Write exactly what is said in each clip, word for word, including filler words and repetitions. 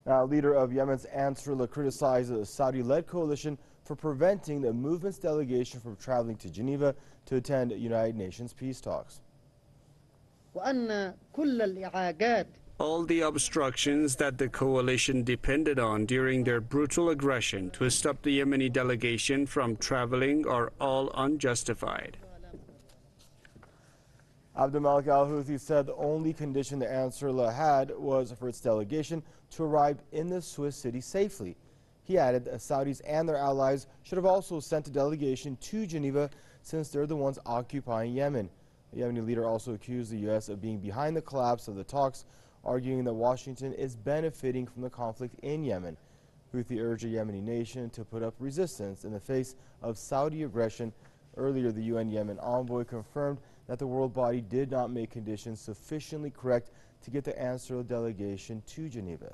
Now, leader of Yemen's Ansarullah criticized the Saudi-led coalition for preventing the movement's delegation from traveling to Geneva to attend United Nations peace talks. All the obstructions that the coalition depended on during their brutal aggression to stop the Yemeni delegation from traveling are all unjustified. Abdul Malik al-Houthi said the only condition the Ansarullah had was for its delegation to arrive in the Swiss city safely. He added that Saudis and their allies should have also sent a delegation to Geneva since they're the ones occupying Yemen. The Yemeni leader also accused the U S of being behind the collapse of the talks, arguing that Washington is benefiting from the conflict in Yemen. Houthi urged the Yemeni nation to put up resistance in the face of Saudi aggression. Earlier, the U N Yemen envoy confirmed that the world body did not make conditions sufficiently correct to get the Ansarullah delegation to Geneva.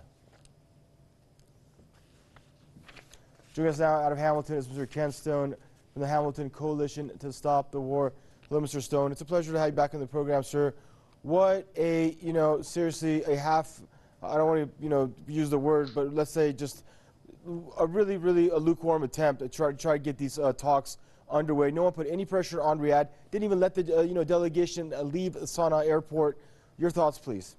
Joining us now out of Hamilton is Mister Ken Stone from the Hamilton Coalition to Stop the War. Hello, Mister Stone. It's a pleasure to have you back in the program, sir. What a, you know, seriously, a half, I don't want to, you know, use the word, but let's say just a really, really a lukewarm attempt to try, try to get these uh, talks underway. No one put any pressure on Riyadh. Didn't even let the, uh, you know, delegation uh, leave Sana'a airport. Your thoughts, please.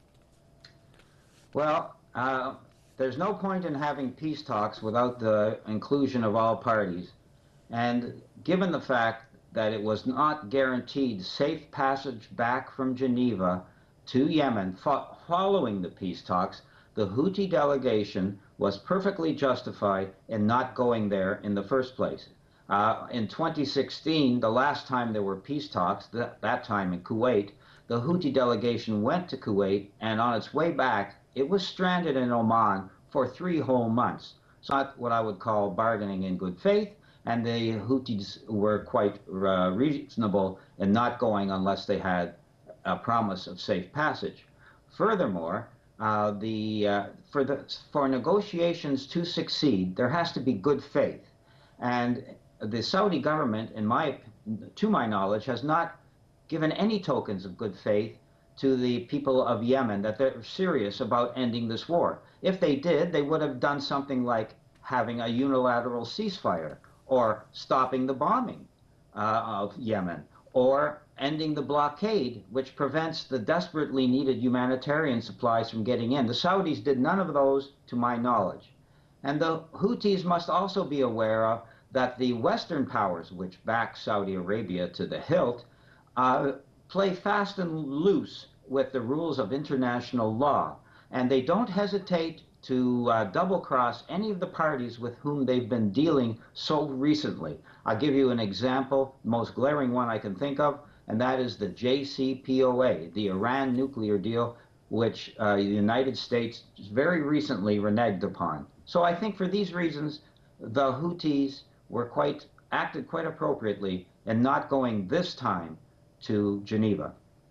Well, uh, there's no point in having peace talks without the inclusion of all parties. And given the fact that it was not guaranteed safe passage back from Geneva to Yemen fo following the peace talks, the Houthi delegation was perfectly justified in not going there in the first place. Uh, in twenty sixteen, the last time there were peace talks, th that time in Kuwait, the Houthi delegation went to Kuwait, and on its way back, it was stranded in Oman for three whole months. It's not what I would call bargaining in good faith, and the Houthis were quite uh, reasonable in not going unless they had a promise of safe passage. Furthermore, uh, the, uh, for, the, for negotiations to succeed, there has to be good faith. And the Saudi government, in my, to my knowledge, has not given any tokens of good faith to the people of Yemen that they're serious about ending this war. If they did, they would have done something like having a unilateral ceasefire, or stopping the bombing uh, of Yemen, or ending the blockade, which prevents the desperately needed humanitarian supplies from getting in. The Saudis did none of those, to my knowledge. And the Houthis must also be aware of that the Western powers, which back Saudi Arabia to the hilt, uh, play fast and loose with the rules of international law, and they don't hesitate to uh, double-cross any of the parties with whom they've been dealing so recently. I'll give you an example, the most glaring one I can think of, and that is the J C P O A, the Iran nuclear deal, which uh, the United States very recently reneged upon. So I think for these reasons, the Houthis were quite, acted quite appropriately in not going this time to Geneva.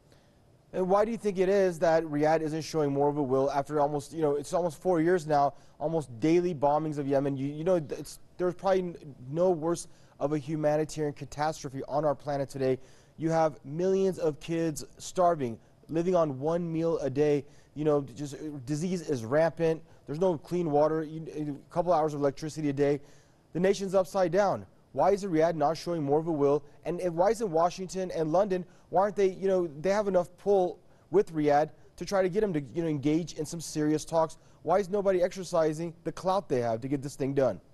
And why do you think it is that Riyadh isn't showing more of a will after almost, you know, it's almost four years now, almost daily bombings of Yemen? You, you know, it's, there's probably no worse of a humanitarian catastrophe on our planet today. You have millions of kids starving, living on one meal a day. You know, just disease is rampant. There's no clean water, you, a couple hours of electricity a day. The nation's upside down. Why is Riyadh not showing more of a will? And, and why isn't Washington and London, why aren't they, you know, they have enough pull with Riyadh to try to get them to, you know, engage in some serious talks? Why is nobody exercising the clout they have to get this thing done?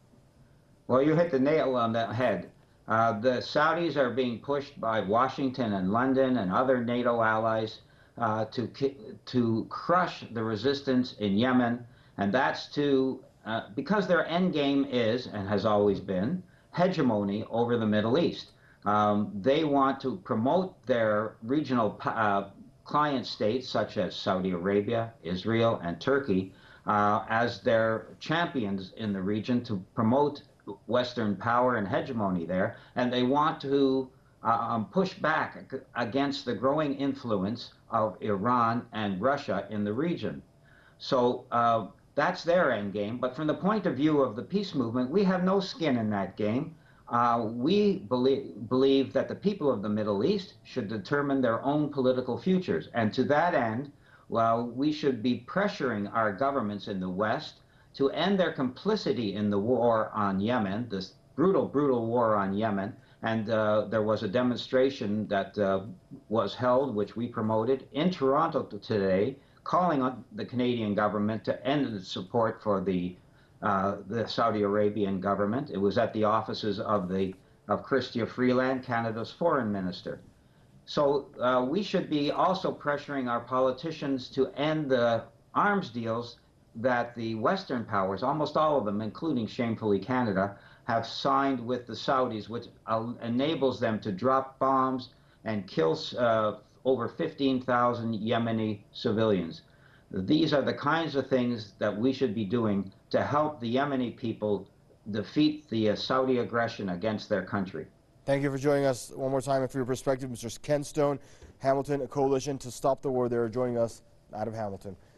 Well, you hit the nail on the head. Uh, the Saudis are being pushed by Washington and London and other NATO allies uh, to, to crush the resistance in Yemen, and that's to, uh, because their end game is, and has always been, hegemony over the Middle East. Um, they want to promote their regional uh, client states, such as Saudi Arabia, Israel, and Turkey, uh, as their champions in the region to promote Western power and hegemony there. And they want to uh, um, push back against the growing influence of Iran and Russia in the region. So uh, that's their end game. But from the point of view of the peace movement, we have no skin in that game. Uh, we believe, believe that the people of the Middle East should determine their own political futures. And to that end, well, we should be pressuring our governments in the West to end their complicity in the war on Yemen, this brutal, brutal war on Yemen. And uh, there was a demonstration that uh, was held, which we promoted, in Toronto today, calling on the Canadian government to end its support for the uh, the Saudi Arabian government. It was at the offices of the of Chrystia Freeland, Canada's foreign minister. So uh, we should be also pressuring our politicians to end the arms deals that the Western powers, almost all of them, including shamefully Canada, have signed with the Saudis, which uh, enables them to drop bombs and kill uh, over fifteen thousand Yemeni civilians. These are the kinds of things that we should be doing to help the Yemeni people defeat the uh, Saudi aggression against their country. Thank you for joining us one more time and for your perspective, Mister Ken Stone, Hamilton, a coalition to stop the war. They're joining us out of Hamilton.